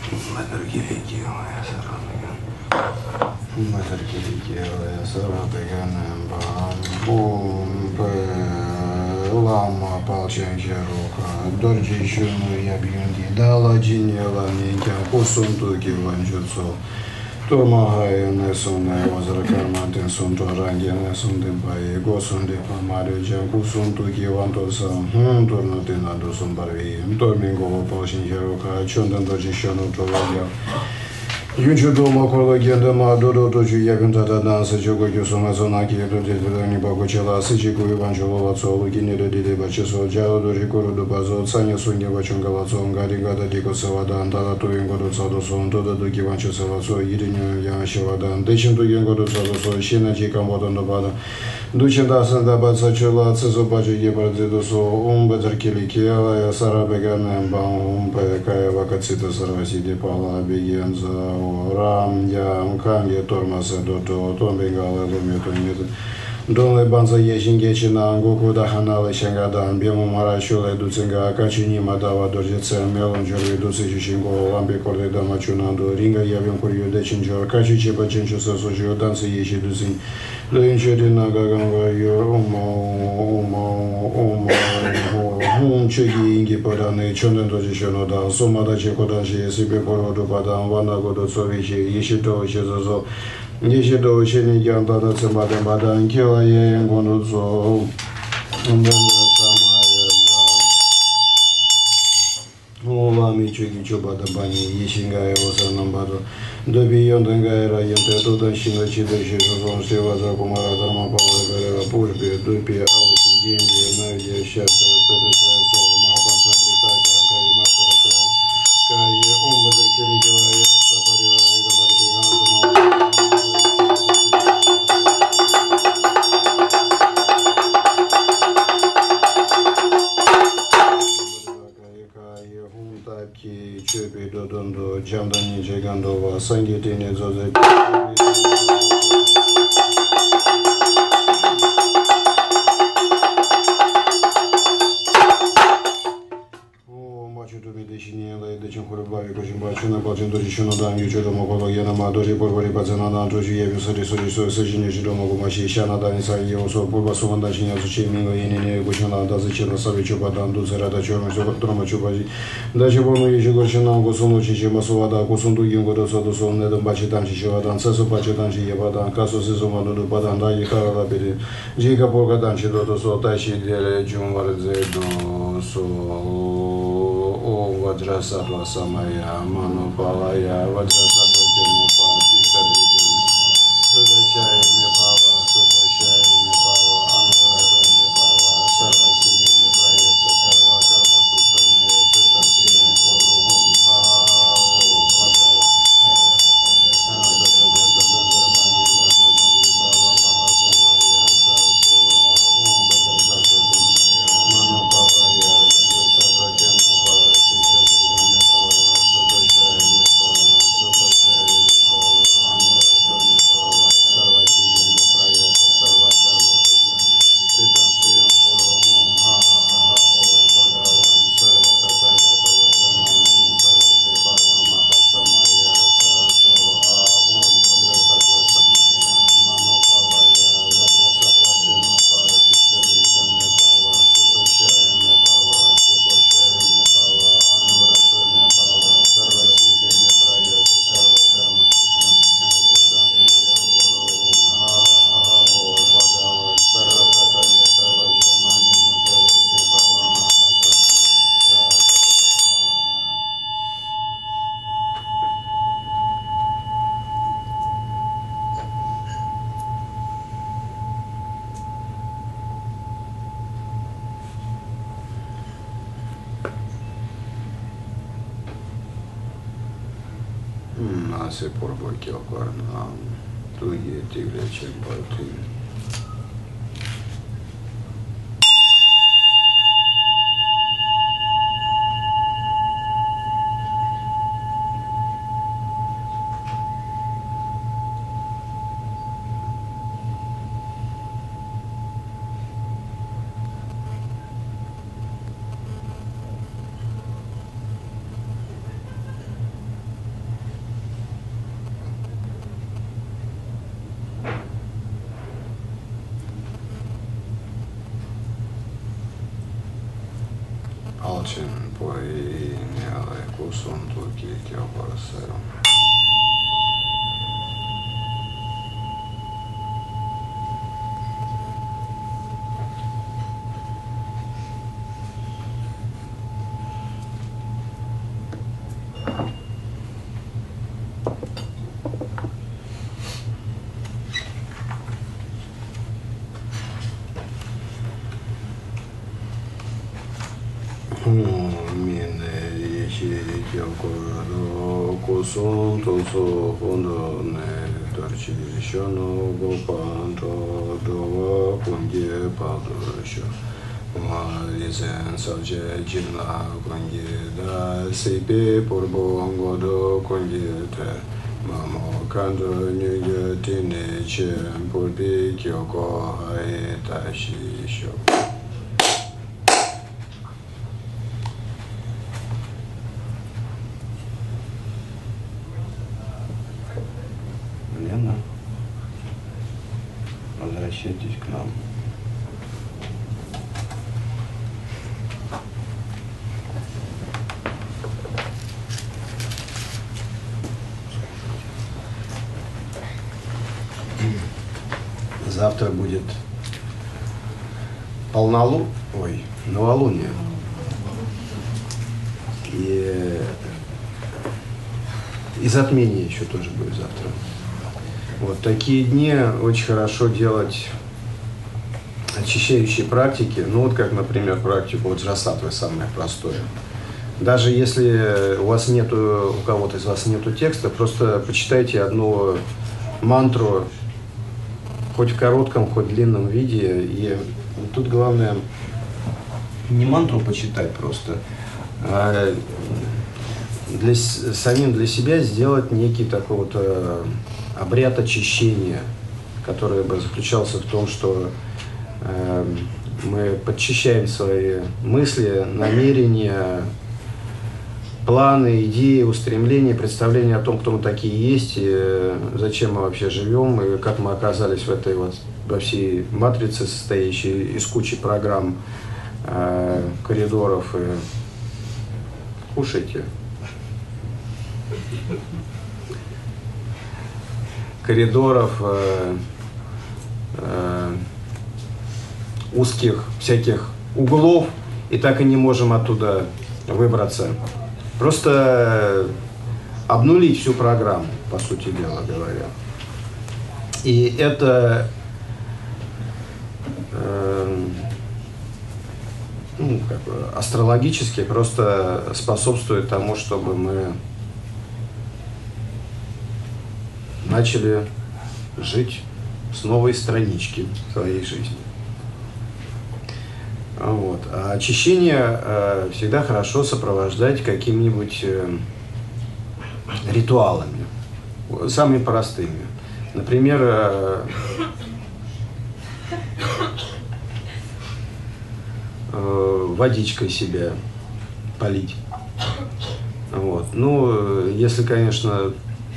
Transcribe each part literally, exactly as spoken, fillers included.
Matarkiliki ya Sarabega. Matarkiliki ya Sarabega Bum Lama Palchen Jeroka, Dorji Shunu Yabiundi, Dala Jinela Ninka, Kusuntu Givanjutsu, Tomahaya Nesune, Wazrakarmantin Sunto Rangi Nesundi Pai, Gosundi Pamario Jankusuntu Givantosa, Tornatina Dosumbavi, Domingo Palchen Jeroka, Chundan Dorji Shunu Tovalia. Yunchu domo kolo genda ma dodo doju yagunta da dansa jogo kyoso ma zona ki do de de ni ba ko chela si chi ko yuban jolo wa so lu gine de de ba che so jalo do rikoro do bazo tsanya so nge ba chonga wa so ngari ga da de ko sa wa da anda da to yengo do so do so ndo da do ki ban che sa wa so yiri nyu ya shi wa da de chen do yengo do so do so shi na ji kan bo do ba da do chen da san da ba sa chela tsa so ba je ye ba de do so um ba zer ki li ki ya sara be ga na ba um pa ka ya wa ka tsi to sara si de pa la be yen za Ram Yam Kam Yetormasa Doto, Tombingala, Lumiton, Donle Banza Yeshingechina, Goku da Hanala Shangada, Biamo Marashula, Duzinga, Kachini Madawa, Dorjetsa, Melon Jori, Dusi Shingo, Lambi Korde da Machunando, Ringa Yavim Kurio de Chinjor, Kachi Pachincho Sojo, Danza Yeshi Duzin, Luinchedina Gaganga, Umo, Umo, Umo, Hum Chigi, Ingi Padane, Chundan Dojishonoda, Somada Chekodashi, Sibe Porodo Padan, Vanagodo Sovichi, Yishito Shizozo. Yishido Shini Yandana Samada Madan Kila Yang Gonuzo Ula Michigi Chubada Bani Yishinga Evosa Nambado Dobi Yondangaira Yanteto Shina Chida Shizo Shivaza Kumara Dharma Pavara Pushbi Dupi Alki Gindi Nadia Shata Tadasa So Mahapansa Rita Karakari Masaraka Kaya Umbada Kirigaya Sapariva Idabari Ki Chubi Dodondo, Jamdani Jagandova, Sangitini Zoze. Machu to be the Shiniela, the Chinkurabavi, Kojimbachu, Bajin Dojishino, Yujomo, Yana, Doji, Bori Pazana, Doji, Yusari, Sojin, Jidomogumashi, Shana, Danisa, also Purba Sumandashin, Chimingo, in Gushana, does the Chino Savichuba, Duzerata, Dramachubaji, Dajibono, Yushigoshina, Gosuno, Chimaswada, Gosundu, Yungo, Sodo, Nedam Bachitan, Shivadan, Sasso Bachitan, Yavadan, Caso Sizumano, Badanda, Yakara, Jiga Porgadan, Chidoso, Tashi, Jumvarzedo, so. O Vajrasatva Samaya, Mano Palaya, Vajrasatva Janopa, Tikadridu, Sudashaya Nepava, Supashaya Nepava, Anurata Nepava, Sarvasiri Nepraya, Sarva Karma Sutame, Tatamsi Nepuru, Hum Hao, Vajra, Anadata Jantata Zarmani, Vasudri Bava Mahasamaya, Sato, Hum Vajrasatva, Mano Palaya, Vajrasatva Janopa, Se por porque agora não tu ia te levar para ti. Кусунту Кикиопарасеру. Kosonto so hondo ne darchi shono gopanto dowa kongye padosho ma lizen salje jinla kongye da sebe porbo ngodo kongye te mamo kando nyuge tine chen porbi kyoko hae tashi sho. Возвращайтесь к нам. Завтра будет полнолу... Ой, новолуние. И... И затмение еще тоже будет завтра. Вот такие дни очень хорошо делать очищающие практики. Ну вот как, например, практику Ваджрасаттвы, самое простое. Даже если у вас нету, у кого-то из вас нету текста, просто почитайте одну мантру, хоть в коротком, хоть в длинном виде. И тут главное не мантру почитать просто, а для, самим для себя сделать некий такой вот обряд очищения, который бы заключался в том, что э, мы подчищаем свои мысли, намерения, планы, идеи, устремления, представления о том, кто мы такие есть, и зачем мы вообще живем, и как мы оказались в этой вот, во всей матрице, состоящей из кучи программ, э, коридоров. И кушайте. Коридоров, э, э, узких всяких углов, и так и не можем оттуда выбраться. Просто обнулить всю программу, по сути дела говоря. И это э, ну, как бы астрологически просто способствует тому, чтобы мы начали жить с новой странички своей жизни. Вот. А очищение э, всегда хорошо сопровождать какими-нибудь э, ритуалами, самыми простыми. Например, э, э, водичкой себя полить. Вот. Ну, если, конечно,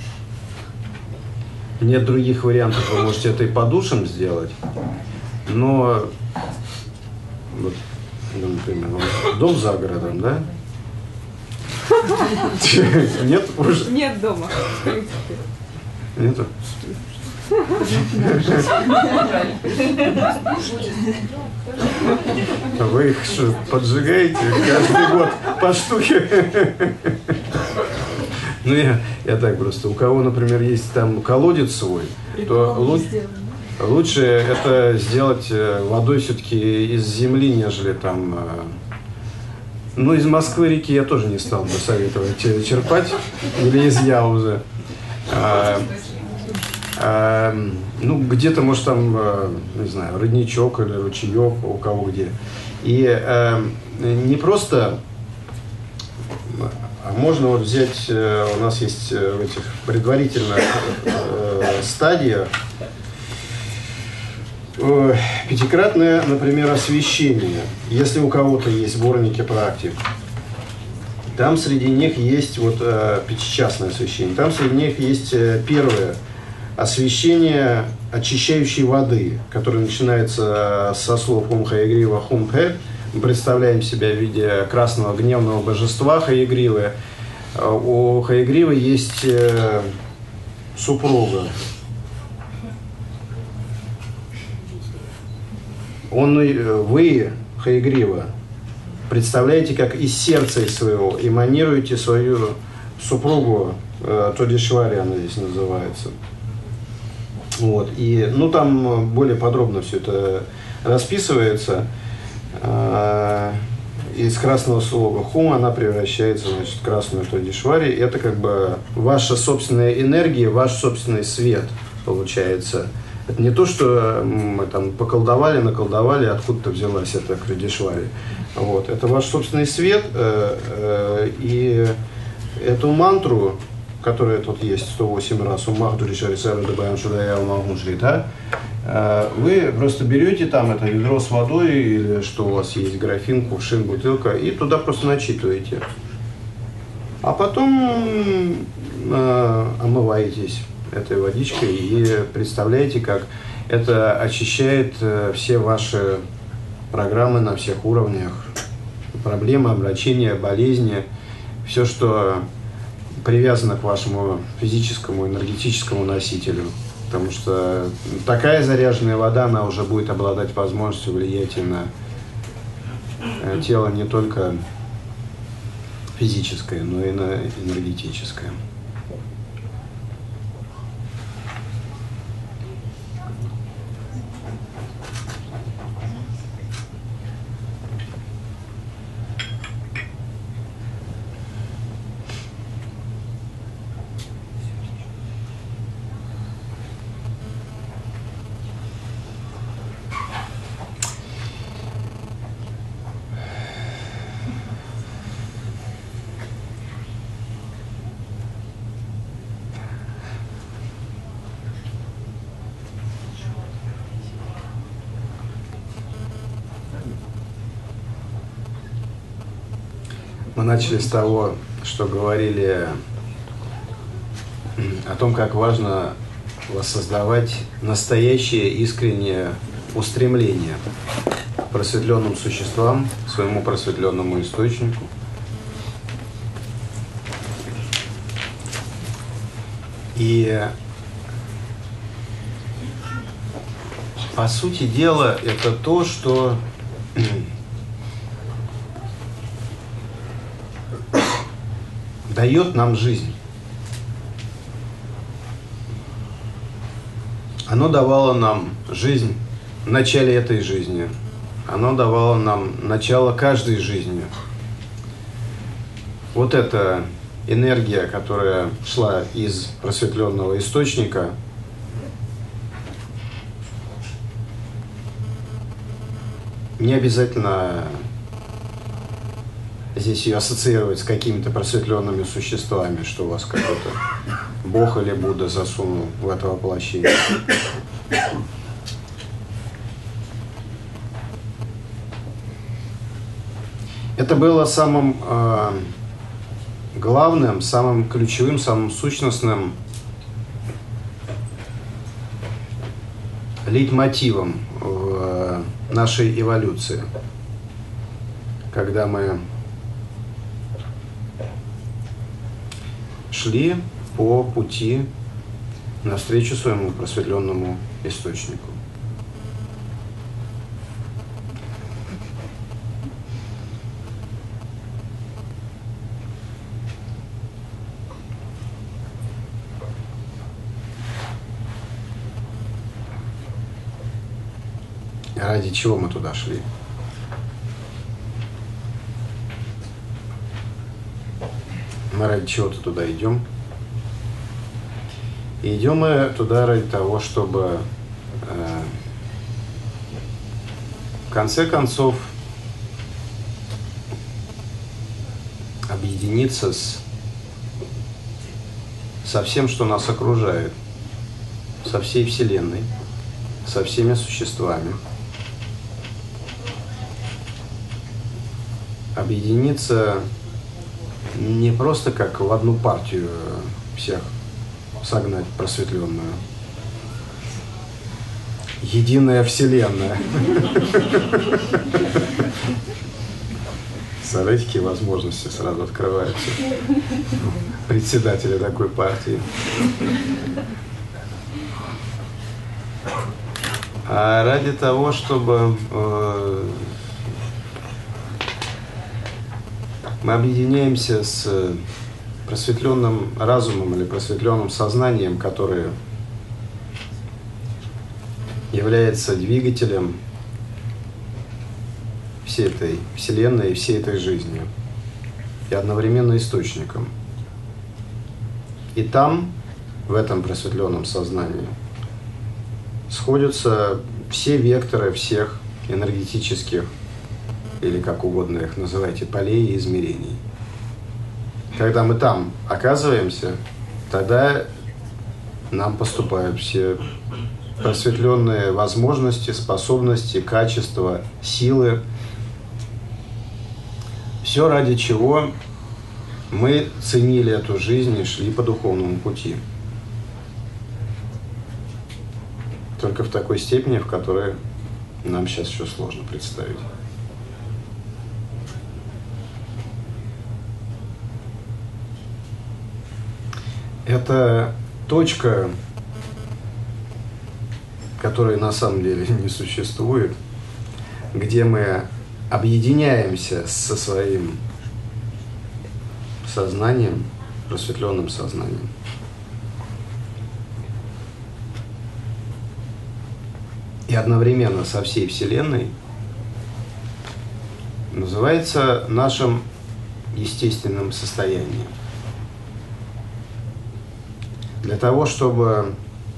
нет других вариантов, вы можете это и по душам сделать, но, вот, ну, например, дом за городом, да? Нет уже? Нет дома. Нету? Вы их что, поджигаете каждый год по штуке? Ну, я, я так просто. У кого, например, есть там колодец свой, то лучше, лучше это сделать водой все-таки из земли, нежели там... Ну, из Москвы реки я тоже не стал бы советовать черпать, или из Яузы. А, а, ну, где-то, может, там, не знаю, родничок или ручеек, у кого где. И а, не просто... А можно вот взять, у нас есть в этих предварительных э, стадиях э, пятикратное, например, освещение. Если у кого-то есть сборники практик, там среди них есть вот э, пятичастное освещение. Там среди них есть э, первое освещение очищающей воды, которое начинается со слов Ом Хаягрива Хум Хэ. Мы представляем себя в виде красного гневного божества Хаягривы. у Хаягривы есть супруга. Он, вы, Хаягрива, представляете, как из сердца своего эманируете свою супругу, Тодишвари она здесь называется. Вот. И, ну, там более подробно все это расписывается. Из красного слога Хум она превращается, значит, в красную Тодишвари. Это как бы ваша собственная энергия, ваш собственный свет получается. Это не то, что мы там поколдовали, наколдовали, откуда-то взялась эта Тодишвари. Вот. Это ваш собственный свет. И эту мантру, которая тут есть сто восемь раз, вы просто берете там это ведро с водой, или что у вас есть, графин, кувшин, бутылка, и туда просто начитываете. А потом э, омываетесь этой водичкой и представляете, как это очищает все ваши программы на всех уровнях, проблемы, обращения, болезни, все, что привязано к вашему физическому, энергетическому носителю. Потому что такая заряженная вода, она уже будет обладать возможностью влиять и на тело не только физическое, но и на энергетическое. Мы начали с того, что говорили о том, как важно воссоздавать настоящее искреннее устремление к просветленным существам, к своему просветленному источнику. И по сути дела это то, что дает нам жизнь. Оно давало нам жизнь в начале этой жизни. Оно давало нам начало каждой жизни. Вот эта энергия, которая шла из просветленного источника, не обязательно здесь ее ассоциировать с какими-то просветленными существами, что у вас какой-то Бог или Будда засунул в это воплощение. Это было самым э, главным, самым ключевым, самым сущностным лейтмотивом в нашей эволюции, когда мы шли по пути навстречу своему просветленному источнику. Ради чего мы туда шли? Мы ради чего-то туда идем. И идем мы туда ради того, чтобы э, в конце концов объединиться с, со всем, что нас окружает, со всей Вселенной, со всеми существами. Объединиться не просто как в одну партию всех согнать просветленную. Единая Вселенная. Представляете, какие возможности сразу открываются председателя такой партии. А ради того, чтобы э, мы объединяемся с просветленным разумом или просветленным сознанием, которое является двигателем всей этой Вселенной и всей этой жизни, и одновременно источником. И там, в этом просветленном сознании, сходятся все векторы всех энергетических, или как угодно их называйте, полей и измерений. Когда мы там оказываемся, тогда нам поступают все просветленные возможности, способности, качества, силы. Все, ради чего мы ценили эту жизнь и шли по духовному пути. Только в такой степени, в которой нам сейчас еще сложно представить. Это точка, которой на самом деле не существует, где мы объединяемся со своим сознанием, просветленным сознанием. И одновременно со всей Вселенной, называется нашим естественным состоянием. Для того, чтобы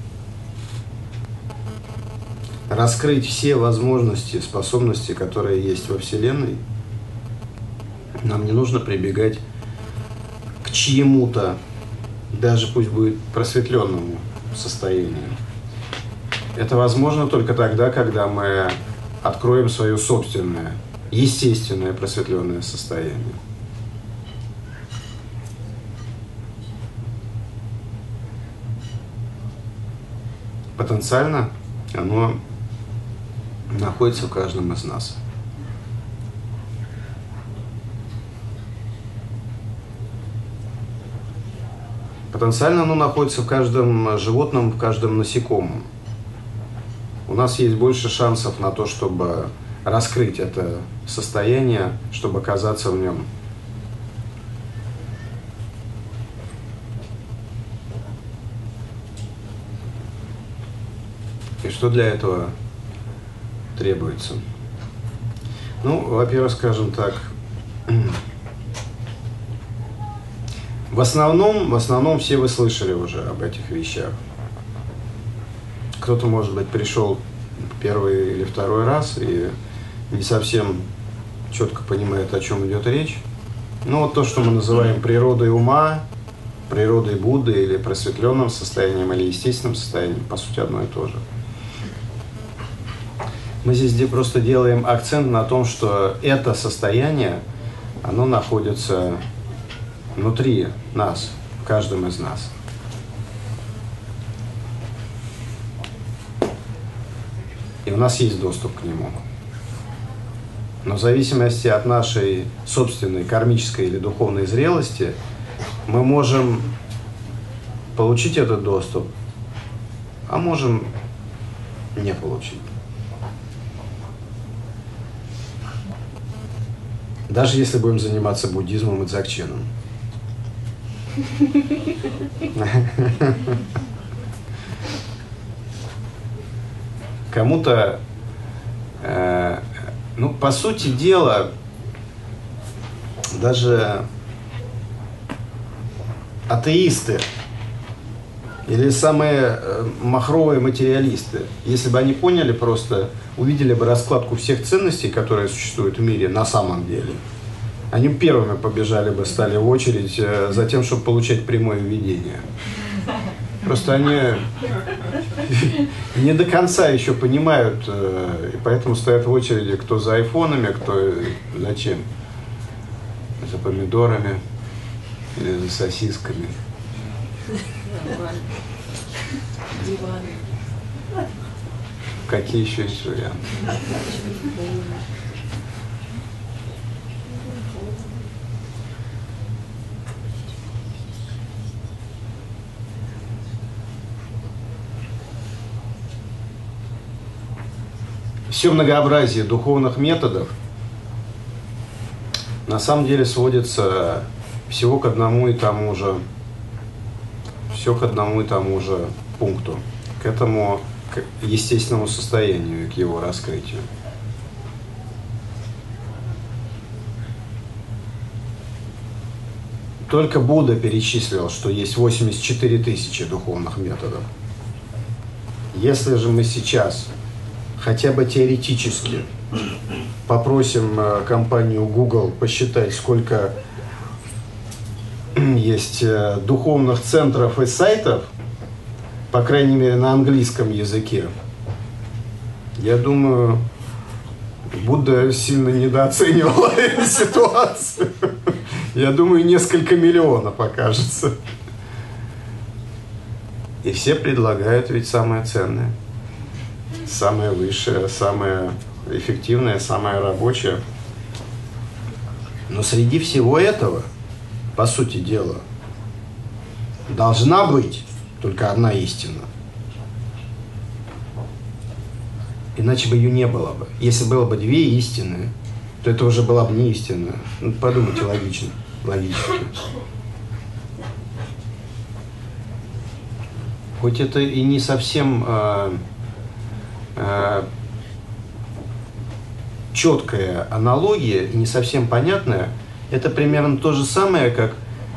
раскрыть все возможности, способности, которые есть во Вселенной, нам не нужно прибегать к чьему-то, даже пусть будет просветленному состоянию. Это возможно только тогда, когда мы откроем свое собственное, естественное просветленное состояние. Потенциально оно находится в каждом из нас. Потенциально оно находится в каждом животном, в каждом насекомом. У нас есть больше шансов на то, чтобы раскрыть это состояние, чтобы оказаться в нем. И что для этого требуется? Ну, во-первых, скажем так, в основном, в основном все вы слышали уже об этих вещах. Кто-то, может быть, пришел первый или второй раз и не совсем четко понимает, о чем идет речь. Ну, вот то, что мы называем природой ума, природой Будды или просветленным состоянием, или естественным состоянием, по сути, одно и то же. Мы здесь просто делаем акцент на том, что это состояние, оно находится внутри нас, в каждом из нас. И у нас есть доступ к нему. Но в зависимости от нашей собственной кармической или духовной зрелости мы можем получить этот доступ, а можем не получить. Даже если будем заниматься буддизмом и дзогченом. Кому-то, э, ну, по сути дела, даже атеисты или самые э, махровые материалисты, если бы они поняли просто, увидели бы раскладку всех ценностей, которые существуют в мире на самом деле, они первыми побежали бы, стали в очередь э, за тем, чтобы получать прямое видение. Просто они не до конца еще понимают, э, и поэтому стоят в очереди, кто за айфонами, кто зачем. За помидорами или за сосисками. Диваны. Какие еще есть варианты? все многообразие духовных методов на самом деле сводится всего к одному и тому же, все к одному и тому же пункту, к этому к естественному состоянию и к его раскрытию. Только Будда перечислил, что есть восемьдесят четыре тысячи духовных методов. Если же мы сейчас хотя бы теоретически попросим компанию Google посчитать, сколько есть духовных центров и сайтов, по крайней мере на английском языке, я думаю, Будда сильно недооценивала эту ситуацию. Я думаю, несколько миллионов окажется. И все предлагают ведь самое ценное, самое высшее, самое эффективное, самое рабочее. Но среди всего этого, по сути дела, должна быть только одна истина. Иначе бы ее не было бы. Если было бы две истины, то это уже была бы не истина. Ну, подумайте логично, логически. Хоть это и не совсем э, э, четкая аналогия, и не совсем понятная, это примерно то же самое, как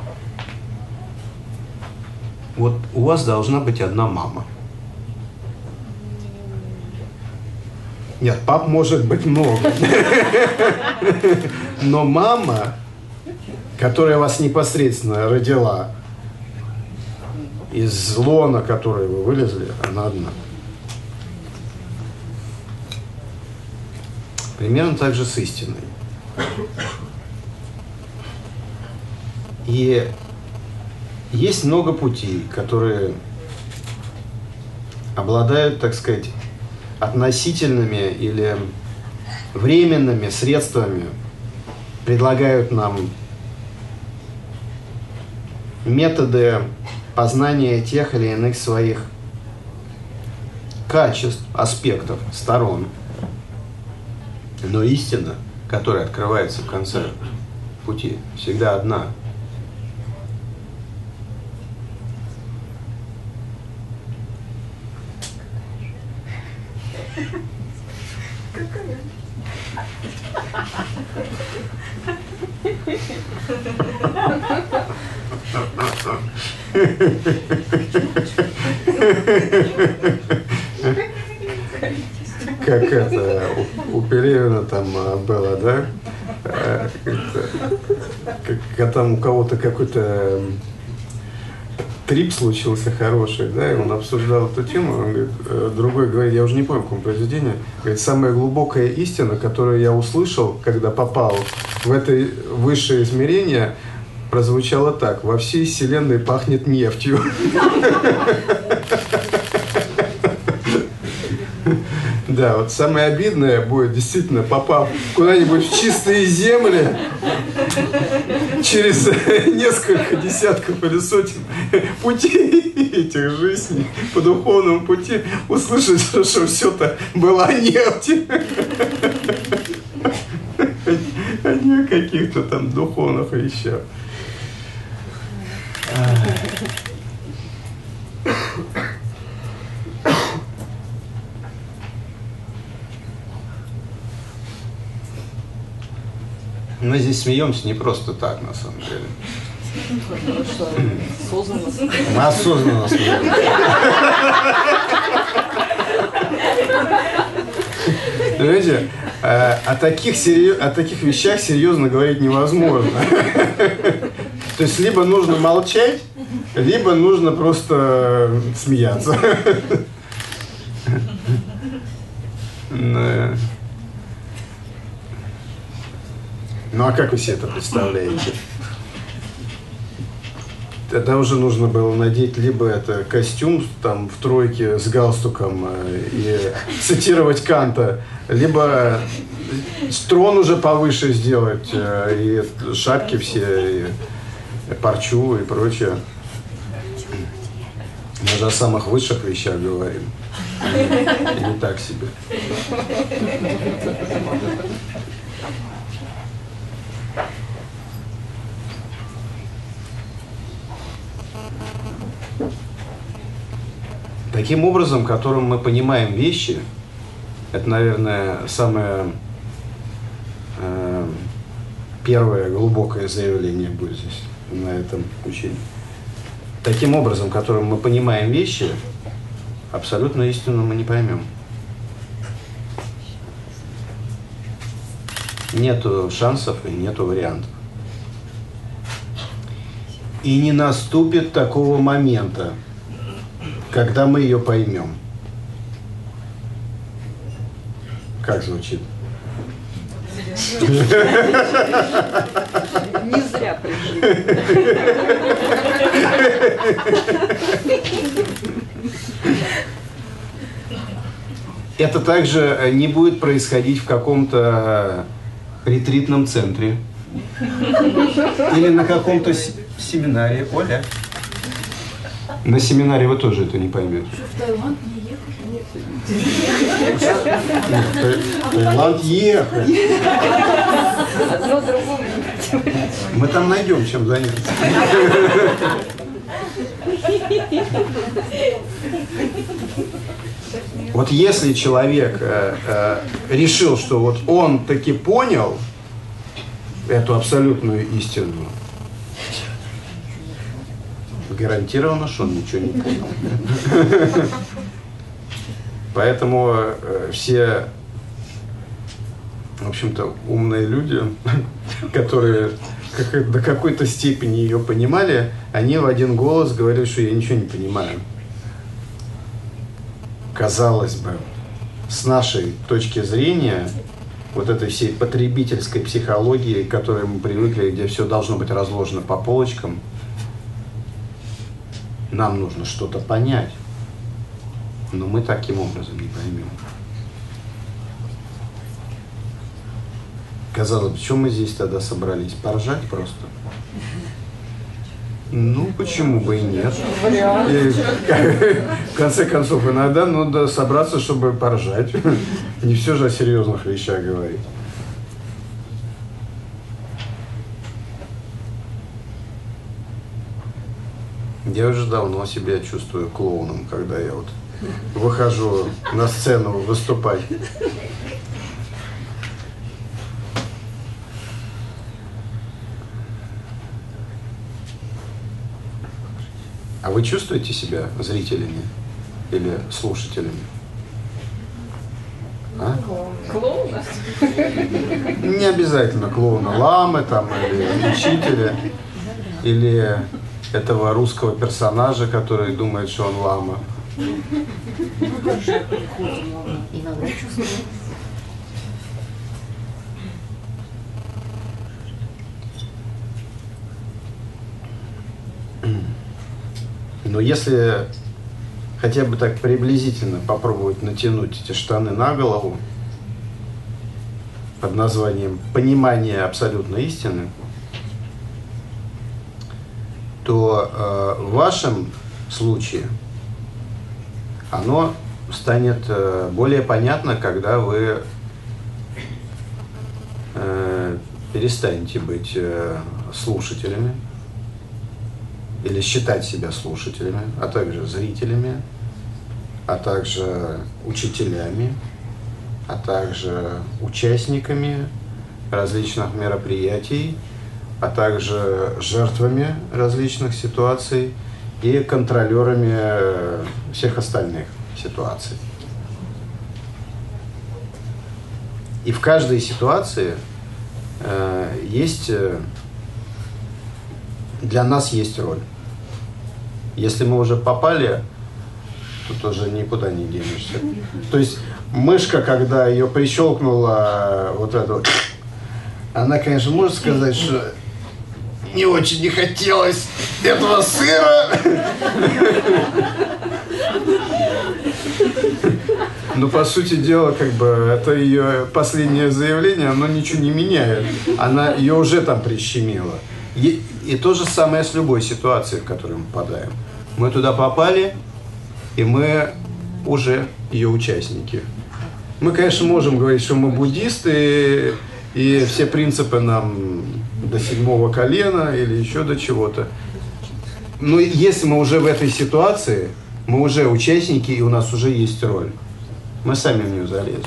вот у вас должна быть одна мама. Нет, пап может быть много. Но мама, которая вас непосредственно родила, из лона, которой вы вылезли, она одна. Примерно так же с истиной. И есть много путей, которые обладают, так сказать, относительными или временными средствами, предлагают нам методы познания тех или иных своих качеств, аспектов, сторон. Но истина, которая открывается в конце пути, всегда одна. Как это у, у Пелевина там было, да? Когда там у кого-то какой-то трип случился хороший, да, и он обсуждал эту тему, он говорит, другой говорит, я уже не помню, в каком произведении, говорит, самая глубокая истина, которую я услышал, когда попал в это высшее измерение, прозвучало так: во всей вселенной пахнет нефтью. Да, вот самое обидное будет, действительно, попав куда-нибудь в чистые земли, через несколько десятков или сотен путей этих жизней, по духовному пути, услышать, что все-то была нефть, а не о каких-то там духовных вещах. Мы здесь смеемся не просто так, на самом деле. Мы осознанно смеемся. Понимаете, о таких, серьез... о таких вещах серьезно говорить невозможно. То есть либо нужно молчать, либо нужно просто смеяться. Ну а как вы себе это представляете? Тогда уже нужно было надеть либо это костюм там в тройке с галстуком и цитировать Канта, либо трон уже повыше сделать, и шапки все, и парчу и прочее. Мы же о самых высших вещах говорим. И не так себе. Таким образом, которым мы понимаем вещи, это, наверное, самое э, первое глубокое заявление будет здесь, на этом учении. Таким образом, которым мы понимаем вещи, абсолютно истину мы не поймем. Нету шансов и нету вариантов. И не наступит такого момента, когда мы ее поймем. Как звучит? Не зря пришли. Это также не будет происходить в каком-то ретритном центре или на каком-то семинаре. Оля? На семинаре вы тоже это не поймете. В Таиланд не ехать? Нет, Таиланд ехать. Одно другому. Мы там найдем, чем заняться. Вот если человек э, э, решил, что вот он таки понял эту абсолютную истину, гарантированно, что он ничего не понял. Поэтому э, все, в общем-то, умные люди, которые как, до какой-то степени ее понимали, они в один голос говорили, что я ничего не понимаю. Казалось бы, с нашей точки зрения, вот этой всей потребительской психологии, к которой мы привыкли, где все должно быть разложено по полочкам, нам нужно что-то понять, но мы таким образом не поймем. Казалось бы, чем мы здесь тогда собрались? Поржать просто? Ну, почему бы и нет? И, в конце концов, иногда надо собраться, чтобы поржать. Не все же о серьезных вещах говорить. Я уже давно себя чувствую клоуном, когда я вот выхожу на сцену выступать. А вы чувствуете себя зрителями или слушателями? А? Клоуна? Не обязательно клоуна, ламы там, или учителя, или этого русского персонажа, который думает, что он лама. Иногда чувствую. Но если хотя бы так приблизительно попробовать натянуть эти штаны на голову под названием «Понимание абсолютной истины», то э, в вашем случае оно станет э, более понятно, когда вы э, перестанете быть э, слушателями или считать себя слушателями, а также зрителями, а также учителями, а также участниками различных мероприятий, а также жертвами различных ситуаций и контролерами всех остальных ситуаций. И в каждой ситуации э, есть, для нас есть роль. Если мы уже попали, то тоже никуда не денешься. То есть мышка, когда ее прищелкнула, вот это вот, она, конечно, может сказать, что не очень не хотелось этого сыра. Но, по сути дела, как бы, это ее последнее заявление, оно ничего не меняет. Она ее уже там прищемила. И, и то же самое с любой ситуацией, в которую мы попадаем. Мы туда попали, и мы уже ее участники. Мы, конечно, можем говорить, что мы буддисты, и все принципы нам до седьмого колена или еще до чего-то. Но если мы уже в этой ситуации, мы уже участники, и у нас уже есть роль, мы сами в нее залезем.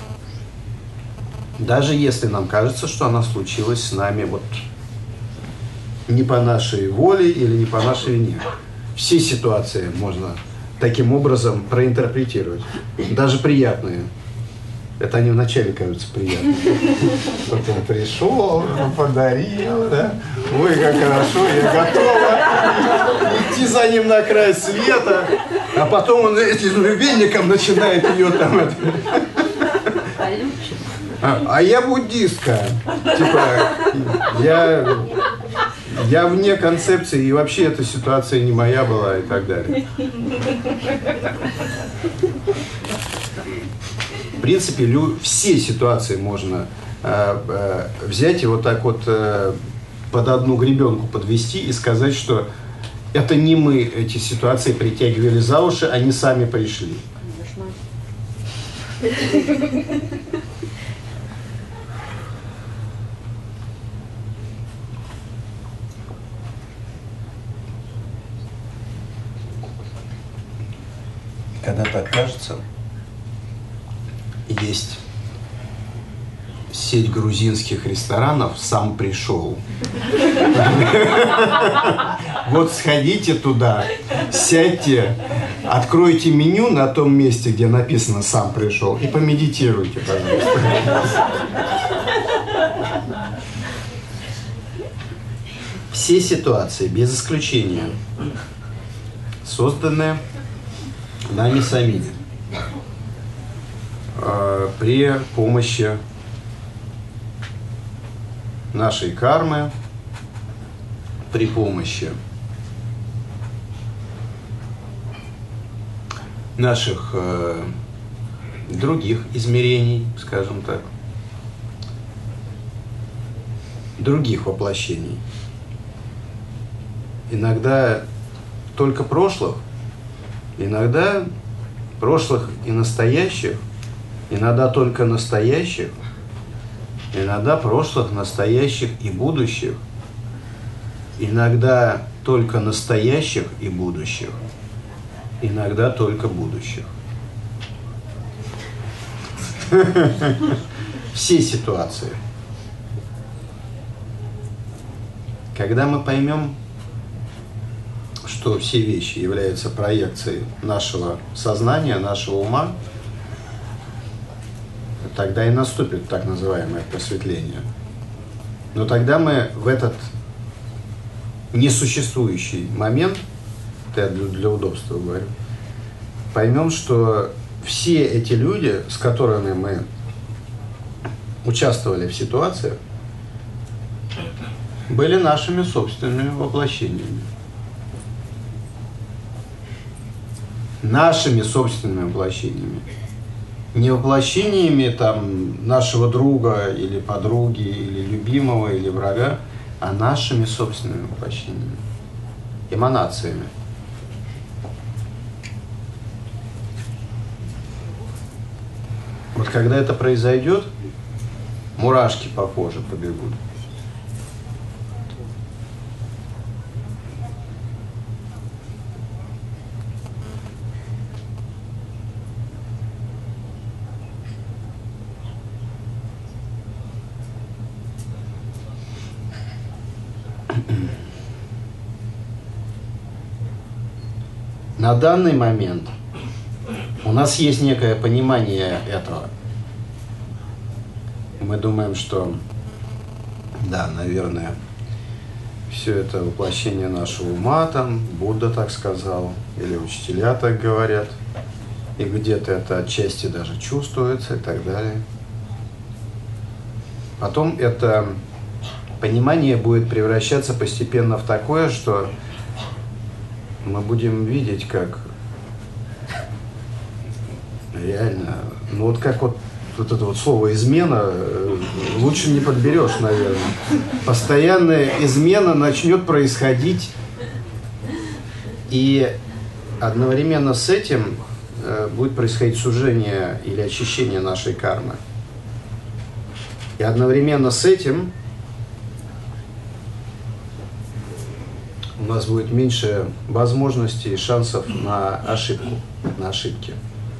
Даже если нам кажется, что она случилась с нами вот не по нашей воле или не по нашей вине. Все ситуации можно таким образом проинтерпретировать. Даже приятные. Это они вначале кажутся приятными. Вот он пришел, подарил, да? Ой, как хорошо, я готова идти за ним на край света. А потом он этим веником начинает ее там... Это... А, а я буддистка. Типа, я, я вне концепции, и вообще эта ситуация не моя была, и так далее. В принципе, лю, все ситуации можно э, э, взять и вот так вот э, под одну гребенку подвести и сказать, что это не мы эти ситуации притягивали за уши, они сами пришли. Когда так кажется, есть сеть грузинских ресторанов «Сам пришел». Вот сходите туда, сядьте, откройте меню на том месте, где написано «Сам пришел», и помедитируйте, пожалуйста. Все ситуации, без исключения, созданы нами самими при помощи нашей кармы, при помощи наших э, других измерений, скажем так, других воплощений. Иногда только прошлых, иногда прошлых и настоящих, иногда только настоящих, иногда прошлых, настоящих и будущих, иногда только настоящих и будущих, иногда только будущих. Все ситуации. Когда мы поймем, что все вещи являются проекцией нашего сознания, нашего ума, тогда и наступит так называемое просветление. Но тогда мы в этот несуществующий момент, это я для, для удобства говорю, поймем, что все эти люди, с которыми мы участвовали в ситуациях, были нашими собственными воплощениями. Нашими собственными воплощениями. Не воплощениями там нашего друга или подруги, или любимого, или врага, а нашими собственными воплощениями, эманациями. Вот когда это произойдет, мурашки по коже побегут. На данный момент у нас есть некое понимание этого. Мы думаем, что да, наверное, все это воплощение нашего ума, там, Будда так сказал, или учителя так говорят, и где-то это отчасти даже чувствуется и так далее. Потом это понимание будет превращаться постепенно в такое, что мы будем видеть, как реально, ну вот как вот, вот это вот слово «измена» лучше не подберешь, наверное. Постоянная измена начнет происходить И одновременно с этим э, будет происходить сужение или очищение нашей кармы. И одновременно с этим у нас будет меньше возможностей и шансов на ошибку, на ошибки.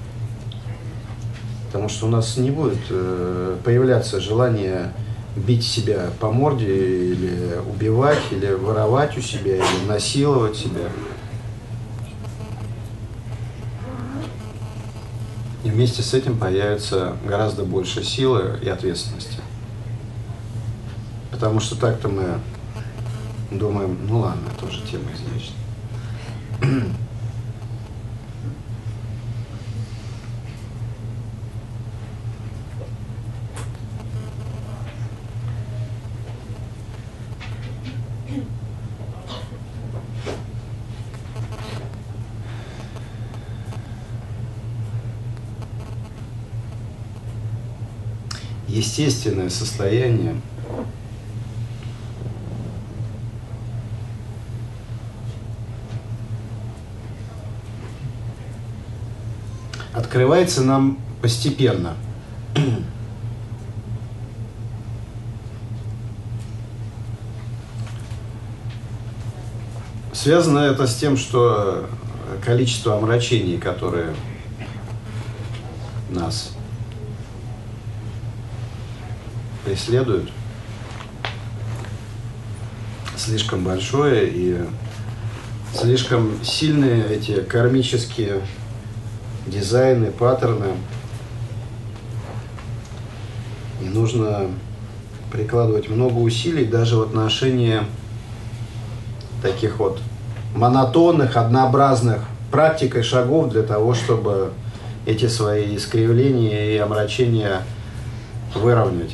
Потому что у нас не будет э, появляться желание бить себя по морде, или убивать, или воровать у себя, или насиловать себя. И вместе с этим появится гораздо больше силы и ответственности. Потому что так-то мы думаем, ну ладно, это уже тема извечная. Естественное состояние открывается нам постепенно. Связано это с тем, что количество омрачений, которые нас преследуют, слишком большое, и слишком сильные эти кармические дизайны, паттерны. И нужно прикладывать много усилий даже в отношении таких вот монотонных, однообразных практик и шагов для того, чтобы эти свои искривления и омрачения выровнять.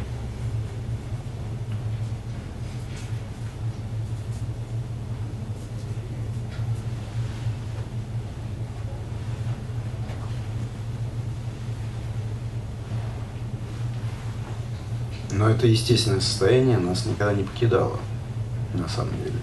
Но это естественное состояние нас никогда не покидало, на самом деле.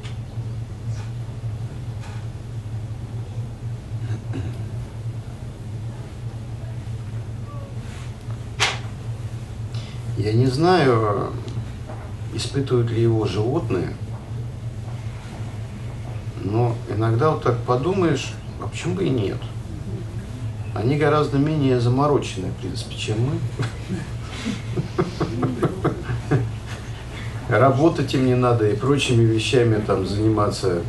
Я не знаю, испытывают ли его животные, но иногда вот так подумаешь, а почему бы и нет? Они гораздо менее замороченные, в принципе, чем мы. Работать им не надо и прочими вещами там заниматься.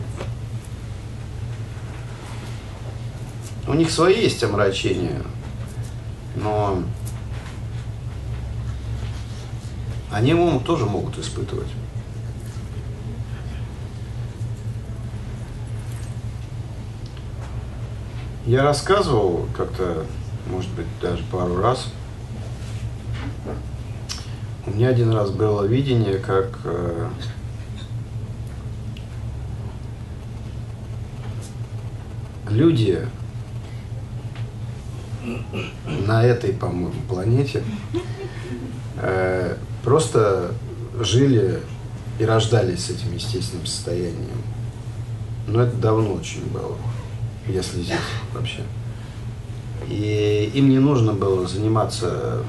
У них свои есть омрачения, но они ему тоже могут испытывать. Я рассказывал как-то, может быть, даже пару раз. У меня один раз было видение, как э, люди на этой, по-моему, планете э, просто жили и рождались с этим естественным состоянием. Но это давно очень было, если здесь вообще. И им не нужно было заниматься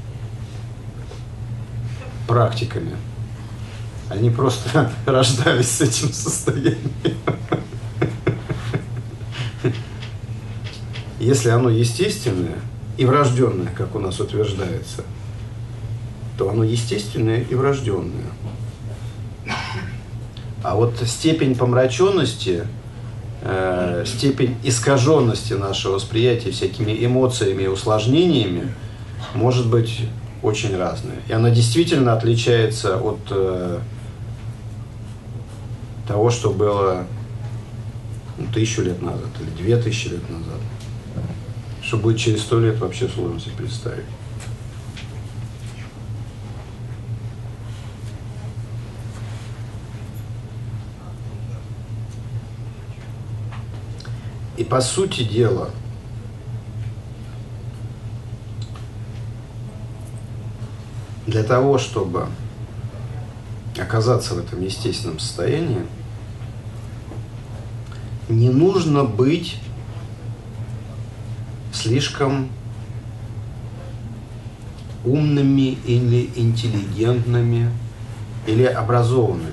практиками. Они просто рождались с этим состоянием. Если оно естественное и врожденное, как у нас утверждается, то оно естественное и врожденное. А вот степень помраченности, э, степень искаженности нашего восприятия всякими эмоциями и усложнениями может быть очень разная. И она действительно отличается от э, того, что было ну, тысячу лет назад или две тысячи лет назад. Что будет через сто лет, вообще сложно себе представить. И по сути дела, для того, чтобы оказаться в этом естественном состоянии, не нужно быть слишком умными или интеллигентными или образованными.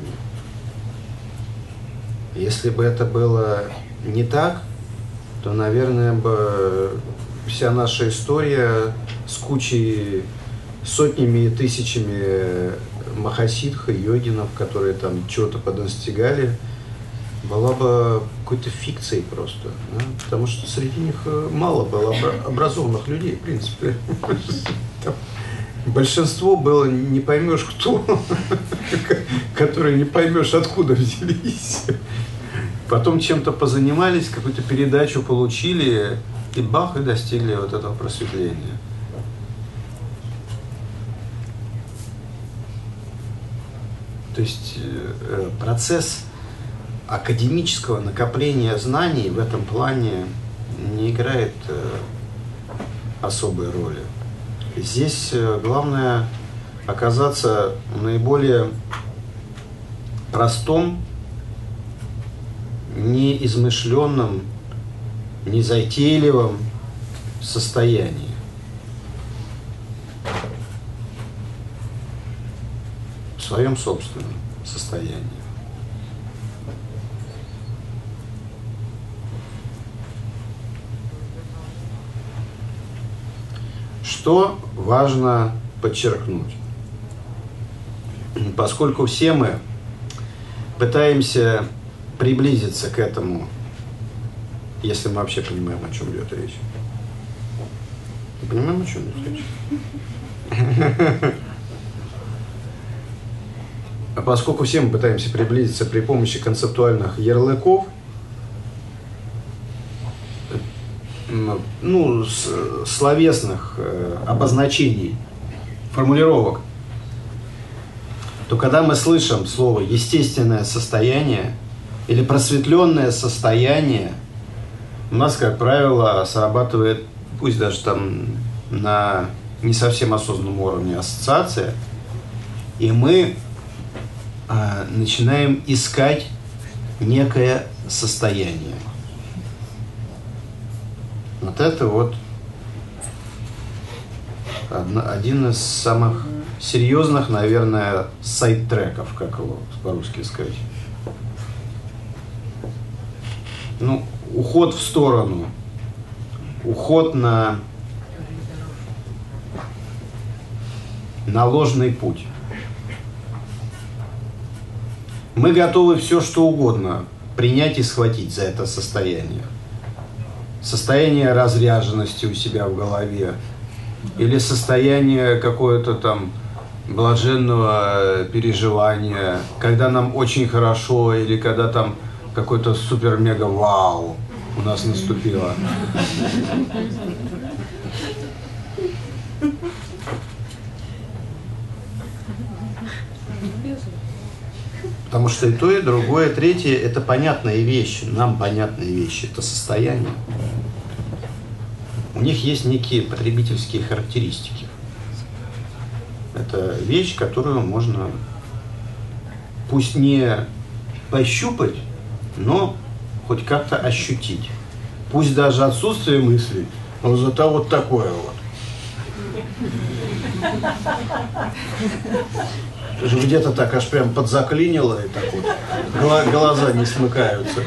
Если бы это было не так, то, наверное, бы вся наша история с кучей, сотнями и тысячами махасидх и йогинов, которые там чего-то подостигали, была бы какой-то фикцией просто. Да? Потому что среди них мало было образованных людей, в принципе. Там большинство было не поймешь кто, которые не поймешь откуда взялись. Потом чем-то позанимались, какую-то передачу получили, и бах, и достигли вот этого просветления. То есть процесс академического накопления знаний в этом плане не играет особой роли. Здесь главное оказаться в наиболее простом, неизмышленном, незатейливом состоянии. В своем собственном состоянии. Что важно подчеркнуть? Поскольку все мы пытаемся приблизиться к этому, если мы вообще понимаем, о чем идет речь. Мы понимаем, о чем идет речь? А поскольку все мы пытаемся приблизиться при помощи концептуальных ярлыков, ну, словесных э, обозначений, формулировок, то когда мы слышим слово «естественное состояние» или «просветленное состояние», у нас, как правило, срабатывает, пусть даже там на не совсем осознанном уровне, ассоциация, и мы э, начинаем искать некое состояние. Вот это вот один из самых серьезных, наверное, сайд-треков, как его по-русски сказать. Ну, уход в сторону, уход на, на ложный путь. Мы готовы все, что угодно принять и схватить за это состояние. Состояние разряженности у себя в голове или состояние какое-то там блаженного переживания, когда нам очень хорошо или когда там какой-то супер-мега-вау у нас наступило. Потому что и то, и другое, и третье – это понятные вещи, нам понятные вещи, это состояние. У них есть некие потребительские характеристики. Это вещь, которую можно, пусть не пощупать, но хоть как-то ощутить. Пусть даже отсутствие мыслей, но зато вот такое вот. Где-то так аж прям подзаклинило, и так вот глаза не смыкаются.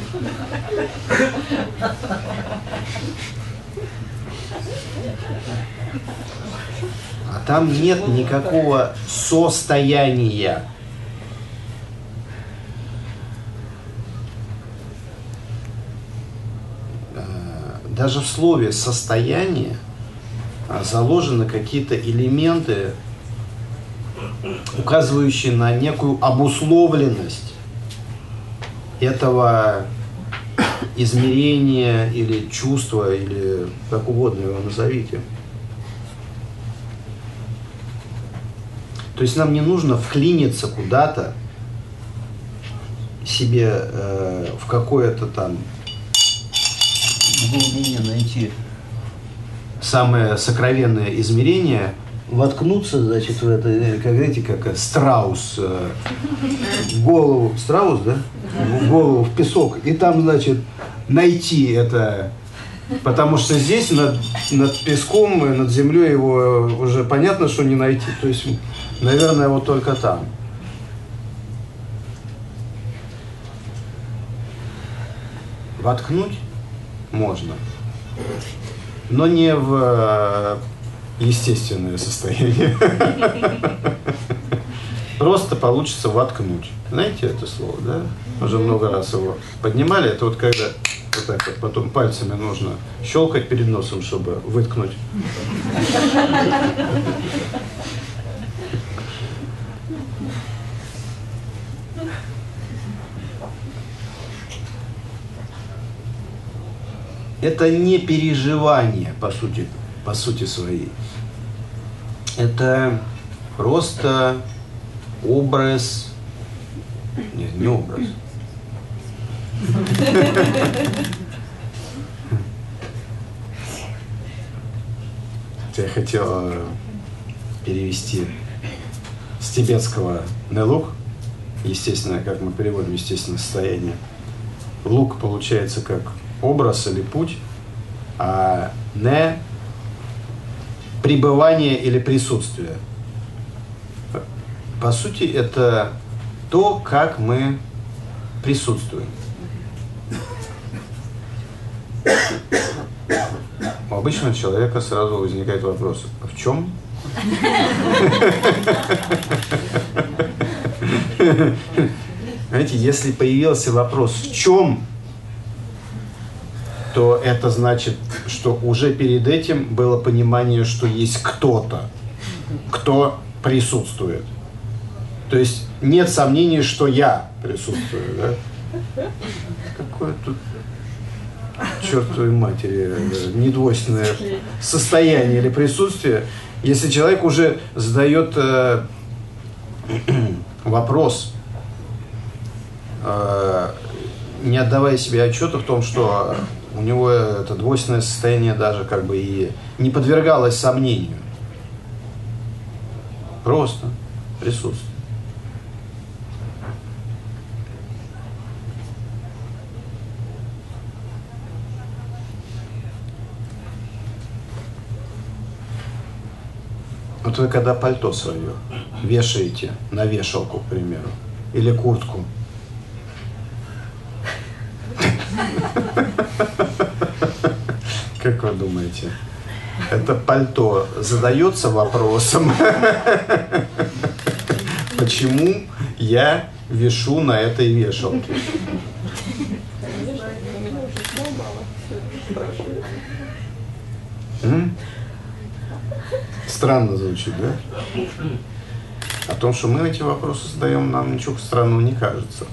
А там нет никакого состояния. Даже в слове «состояние» заложены какие-то элементы, указывающие на некую обусловленность этого измерения или чувства, или как угодно его назовите. То есть нам не нужно вклиниться куда-то себе э, в какое-то там в глубине найти самое сокровенное измерение воткнуться, значит, в это, как говорите, как страус, э, голову, страус, да? Голову в песок, и там, значит, найти это, потому что здесь над, над песком и над землей его уже понятно, что не найти, то есть, наверное, вот только там. Воткнуть можно, но не в естественное состояние. Просто получится воткнуть. Знаете это слово, да? Уже много раз его поднимали. Это вот когда вот так вот потом пальцами нужно щелкать перед носом, чтобы выткнуть. Это не переживание, по сути, по сути своей. Это просто образ. Нет, не образ. Я хотел перевести с тибетского нелук, естественно, как мы переводим естественное состояние. Лук получается как образ или путь, а не пребывание или присутствие. По сути, это то, как мы присутствуем. У обычного человека сразу возникает вопрос: а в чем? Знаете, если появился вопрос «в чем?», то это значит, что уже перед этим было понимание, что есть кто-то, кто присутствует. То есть нет сомнений, что я присутствую, да? Какое тут, чертовой матери, недвойственное состояние или присутствие, если человек уже задает э, вопрос, э, не отдавая себе отчета в том, что у него это двойственное состояние даже как бы и не подвергалось сомнению. Просто присутствие. Вот вы когда пальто свое вешаете на вешалку, к примеру, или куртку, как вы думаете, это пальто задается вопросом, почему я вешу на этой вешалке? М? Странно звучит, да? О том, что мы эти вопросы задаем, нам ничего странного не кажется.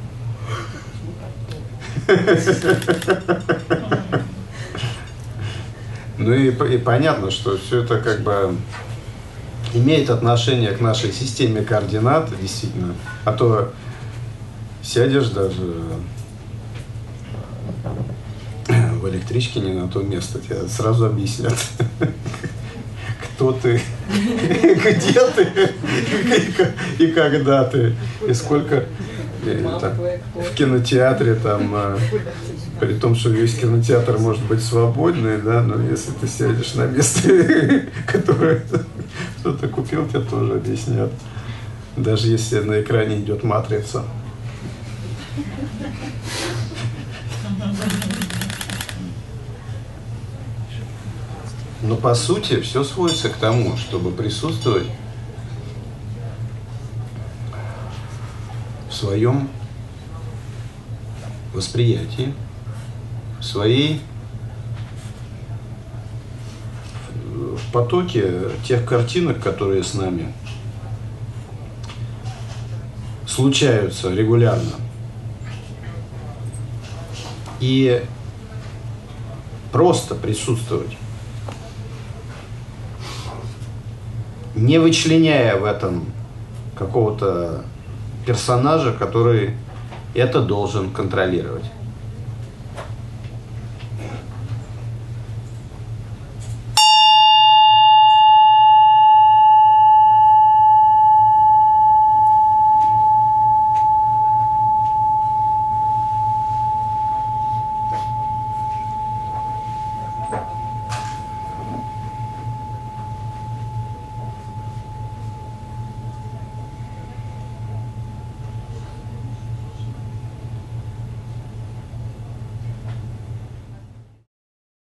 Ну и, и понятно, что все это как бы имеет отношение к нашей системе координат, действительно. А то сядешь даже в электричке не на то место, тебе сразу объяснят, кто ты, где ты и когда ты, и сколько там, в кинотеатре там, при том, что весь кинотеатр может быть свободный, да, но если ты сядешь на место, которое кто-то купил, тебе тоже объяснят, даже если на экране идет матрица. Но по сути все сводится к тому, чтобы присутствовать в своем восприятии, в своей в потоке тех картинок, которые с нами случаются регулярно. И просто присутствовать, не вычленяя в этом какого-то персонажа, который это должен контролировать.